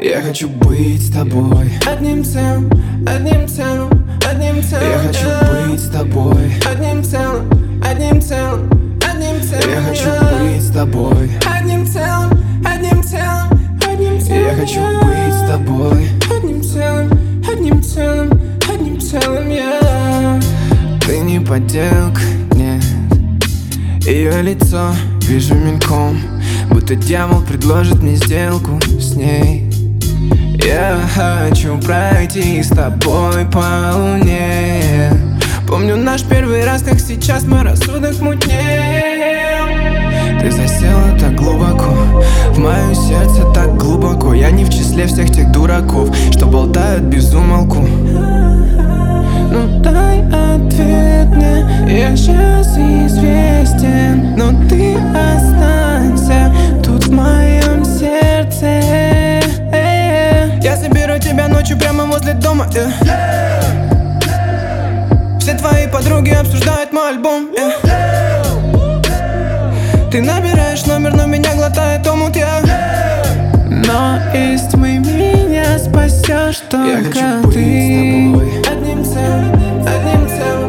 Я хочу быть с тобой одним целым, одним целым, одним целым. Я хочу быть с тобой одним целым, одним целым, одним целым. Я хочу быть с тобой одним целым, одним целым, одним целым. Я хочу быть с тобой одним целым, одним целым, одним целым, я. Ты не подделка, нет. Ее лицо вижу мельком, будто дьявол предложит мне сделку с ней. Я хочу пройти с тобой по луне. Помню наш первый раз, как сейчас мой рассудок мутнел. Ты засела так глубоко, в мое сердце так глубоко. Я не в числе всех тех дураков, что болтают без умолку. Ну дай ответ мне, я сейчас известен. Но ты останься тут в моем сердце. Я соберу тебя ночью прямо возле дома, Все твои подруги обсуждают мой альбом, Ты набираешь номер, но меня глотает омут, Но из тьмы меня спасешь Я только хочу быть с ты. тобой Одним целым, одним целым.